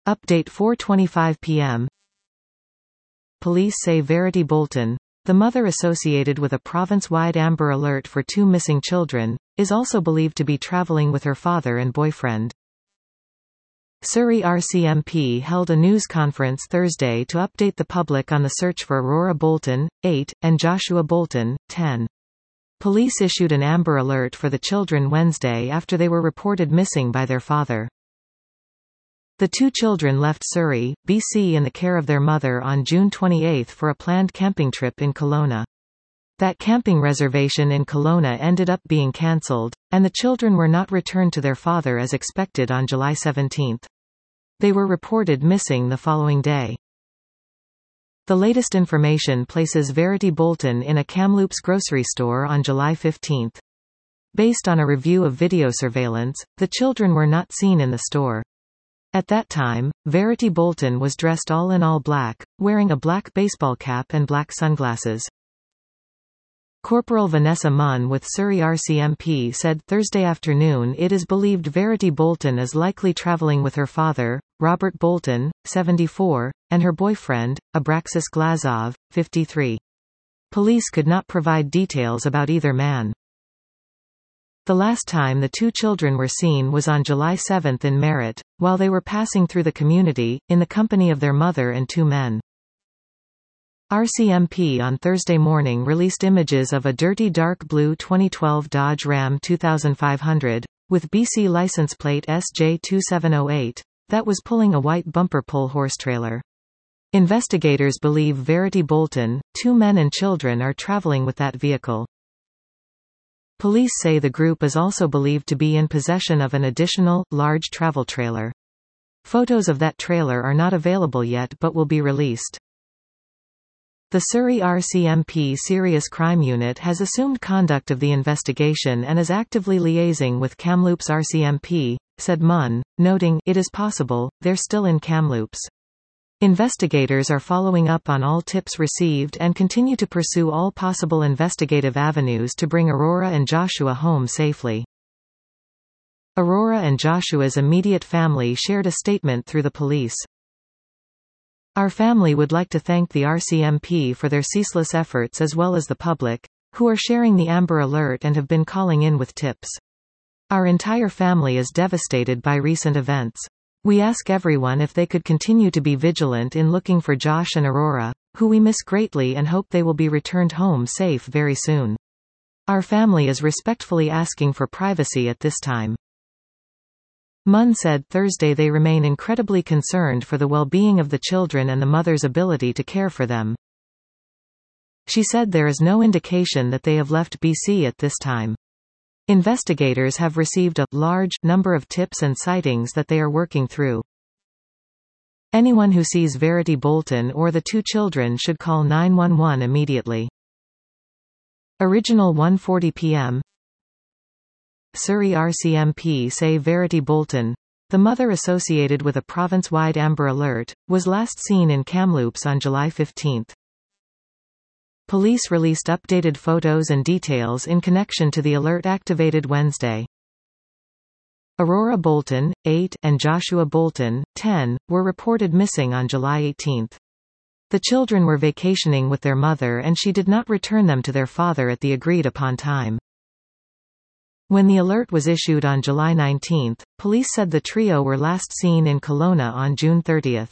Update 4:25 p.m. Police say Verity Bolton, the mother associated with a province-wide Amber Alert for 2 missing children, is also believed to be travelling with her father and boyfriend. Surrey RCMP held a news conference Thursday to update the public on the search for Aurora Bolton, 8, and Joshua Bolton, 10. Police issued an Amber Alert for the children Wednesday after they were reported missing by their father. The 2 children left Surrey, BC in the care of their mother on June 28 for a planned camping trip in Kelowna. That camping reservation in Kelowna ended up being cancelled, and the children were not returned to their father as expected on July 17. They were reported missing the following day. The latest information places Verity Bolton in a Kamloops grocery store on July 15. Based on a review of video surveillance, the children were not seen in the store. At that time, Verity Bolton was dressed all in all black, wearing a black baseball cap and black sunglasses. Corporal Vanessa Munn with Surrey RCMP said Thursday afternoon it is believed Verity Bolton is likely travelling with her father, Robert Bolton, 74, and her boyfriend, Abraxas Glazov, 53. Police could not provide details about either man. The last time the 2 children were seen was on July 7 in Merritt, while they were passing through the community, in the company of their mother and 2 men. RCMP on Thursday morning released images of a dirty dark blue 2012 Dodge Ram 2500, with BC license plate SJ2708, that was pulling a white bumper pull horse trailer. Investigators believe Verity Bolton, 2 men and children are traveling with that vehicle. Police say the group is also believed to be in possession of an additional, large travel trailer. Photos of that trailer are not available yet but will be released. The Surrey RCMP Serious Crime Unit has assumed conduct of the investigation and is actively liaising with Kamloops RCMP, said Munn, noting, "It is possible, they're still in Kamloops. Investigators are following up on all tips received and continue to pursue all possible investigative avenues to bring Aurora and Joshua home safely." Aurora and Joshua's immediate family shared a statement through the police. "Our family would like to thank the RCMP for their ceaseless efforts as well as the public, who are sharing the Amber Alert and have been calling in with tips. Our entire family is devastated by recent events. We ask everyone if they could continue to be vigilant in looking for Josh and Aurora, who we miss greatly and hope they will be returned home safe very soon. Our family is respectfully asking for privacy at this time." Munn said Thursday they remain incredibly concerned for the well-being of the children and the mother's ability to care for them. She said there is no indication that they have left BC at this time. Investigators have received a large number of tips and sightings that they are working through. Anyone who sees Verity Bolton or the 2 children should call 911 immediately. Original 1:40 p.m. Surrey RCMP say Verity Bolton, the mother associated with a province-wide Amber Alert, was last seen in Kamloops on July 15. Police released updated photos and details in connection to the alert activated Wednesday. Aurora Bolton, 8, and Joshua Bolton, 10, were reported missing on July 18. The children were vacationing with their mother and she did not return them to their father at the agreed-upon time. When the alert was issued on July 19, police said the trio were last seen in Kelowna on June 30.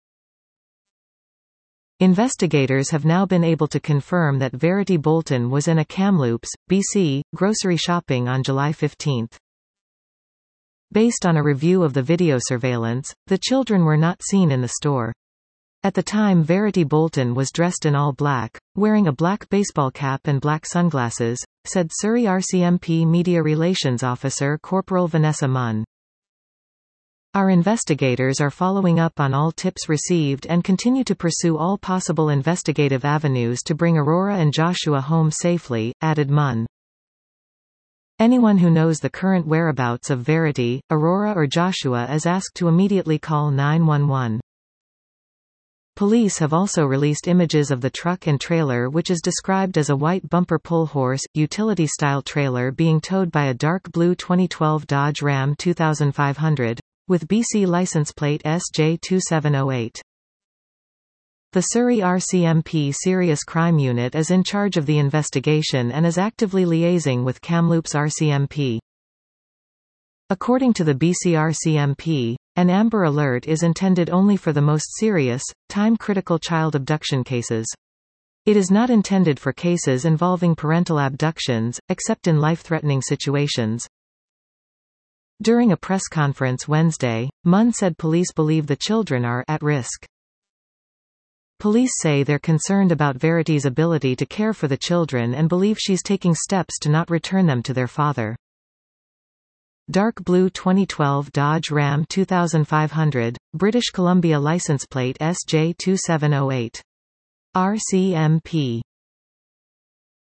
Investigators have now been able to confirm that Verity Bolton was in a Kamloops, BC, grocery shopping on July 15. Based on a review of the video surveillance, the children were not seen in the store. At the time Verity Bolton was dressed in all black, wearing a black baseball cap and black sunglasses, said Surrey RCMP Media Relations Officer Corporal Vanessa Munn. Our investigators are following up on all tips received and continue to pursue all possible investigative avenues to bring Aurora and Joshua home safely, added Munn. Anyone who knows the current whereabouts of Verity, Aurora or Joshua is asked to immediately call 911. Police have also released images of the truck and trailer, which is described as a white bumper pull horse, utility-style trailer being towed by a dark blue 2012 Dodge Ram 2500, with BC license plate SJ2708. The Surrey RCMP Serious Crime Unit is in charge of the investigation and is actively liaising with Kamloops RCMP. According to the BC RCMP, an Amber Alert is intended only for the most serious, time-critical child abduction cases. It is not intended for cases involving parental abductions, except in life-threatening situations. During a press conference Wednesday, Munn said police believe the children are at risk. Police say they're concerned about Verity's ability to care for the children and believe she's taking steps to not return them to their father. Dark blue 2012 Dodge Ram 2500, British Columbia license plate SJ2708. RCMP.